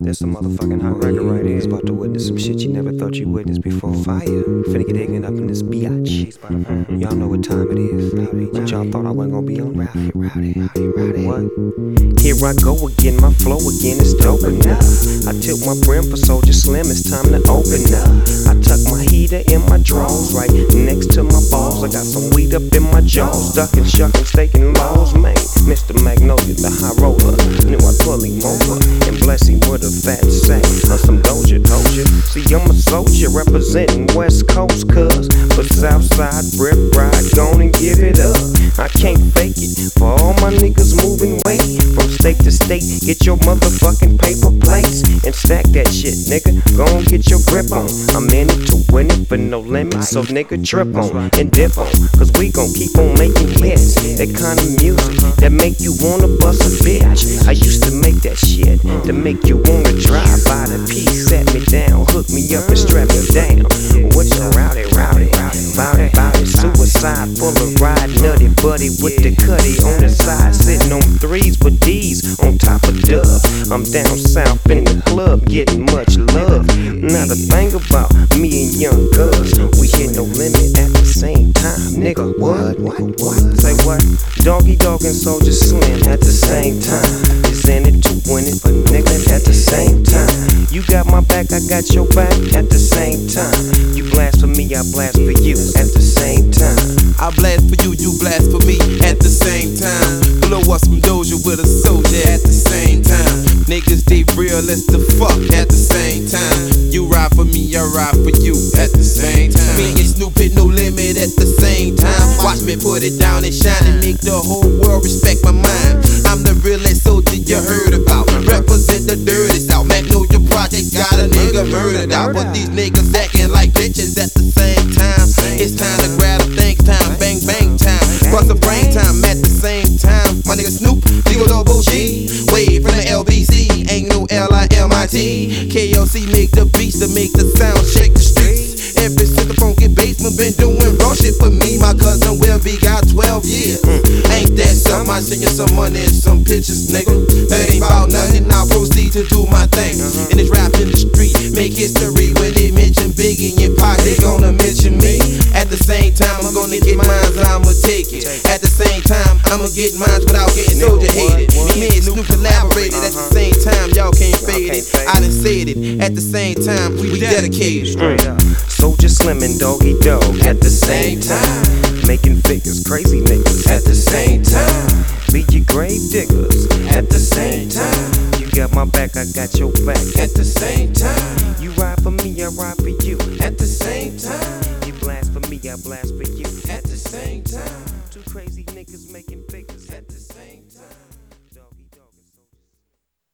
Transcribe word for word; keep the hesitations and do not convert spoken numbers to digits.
This a motherfucking hot record right here. He's about to witness some shit you never thought you witnessed before. Fire. Finna get ignorant up in this biatch. Y'all know what time it is. But y'all thought I wasn't gonna be on rowdy, rowdy, rowdy, rowdy. What? Here I go again, my flow again is dope enough. I tilt my brim for Soldier Slim, it's time to open up. I tuck my heater in my drawers, right next to my balls. I got some weed up in my jaws, ducking, shucking, staking laws, man. Mister Magnolia, the high roller, knew I'd pull him over and bless him with a fat sack or some Doja, Doja. See, I'm a soldier representing West Coast, cuz, but Southside, Rip Ride, gon' and give it up. I can't fake it for all my niggas moving weight from state to state. Get your motherfucking paper plates and stack that shit, nigga. Gon' get your grip on. I'm in it to win it for no limits, so nigga trip on and dip on, cause we gon' keep on making hits. That kind of music that make you wanna bust a bitch. I used to make that shit to make you wanna drive by the piece, set me down, hook me up and strap me down. What's your rowdy, rowdy, rowdy, rowdy, suicide, full of ride, nutty buddy with the cutty on the side, sitting on threes with D's on top of dubs. I'm down south in the club, getting much love. Now the thing about me and Young Gus, we hit no limit at the same time, nigga. What? What? What? Say what? Doggy Dogg and Soldier Slim at the same time. Is in it to win it, but nigga at the same time. You got my back, I got your back at the same time. You blast for me, I blast for you at the same time. I blast for you, you blast for me at the same time. Blow us some Doja with a soldier at the same time. Niggas, they real as the fuck at the same time. You ride for me, I ride for you at the same time. Me and Snoop hit no limit at the same time. Watch me put it down and shine and make the whole world respect my mind. I'm the realest soldier you heard about. Represent the dirty South. Magnolia Project got a nigga murdered out. But these niggas acting like bitches at the same time. It's time to grab a think time, bang bang time. Bust a brain time at the same time. My nigga Snoop, Legal Double G, way from the L B C, ain't no L I M I T. K O C make the beats to make the sound shake the streets. Ever since the funky basement been doing raw shit for me. My cousin Will B got twelve years. Mm. Ain't that something? I send you some money and some pictures, nigga. That ain't about nothing. I'll proceed to do my thing. In this rap in the street, make history. When they mention Biggie and your Pac, they gonna mention me. At the same time, I'm gonna get mines, I'ma take it. At the same time, I'ma get mines without getting soldier hated. Me and Snoop collaborated at the same time, y'all can't fade it. I done said it. At the same time, we dedicated. Straight up. Soldier Slim and Doggy Dogg at the same time. Making figures, crazy niggas at the same time. Be your grave diggers at the same time. You got my back, I got your back at the same time. You ride for me, I ride for you at the same time. You blast for me, I blast for you at the same time. Two crazy niggas making figures.